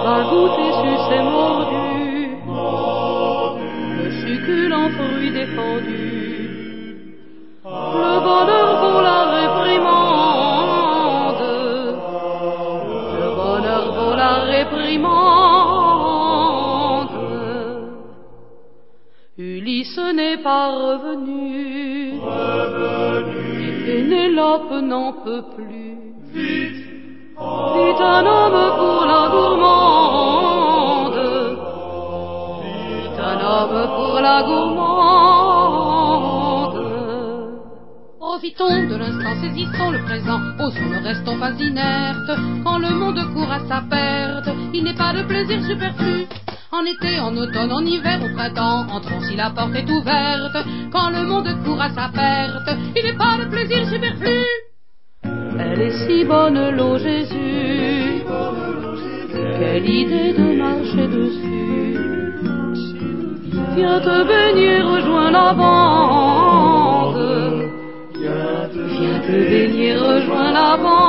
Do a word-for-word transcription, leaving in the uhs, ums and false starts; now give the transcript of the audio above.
a goûté, sucé, mordu le succulent fruit défendu. Le bonheur vaut la réprimande, le bonheur vaut la réprimande. Ulysse n'est pas revenu, revenu. Et Pénélope n'en peut plus. Vite, vite un homme pour la gourmande, vite un homme pour la gourmande. Profitons de l'instant, saisissons le présent, osons, ne restons pas inertes. Quand le monde court à sa perte, il n'est pas de plaisir superflu. En été, en automne, en hiver, au printemps, entrons si la porte est ouverte. Quand le monde court à sa perte, il n'est pas de plaisir superflu. Elle est si bonne l'eau Jésus, quelle idée de marcher dessus. Viens te baigner, rejoins la bande, viens te baigner, rejoins la bande.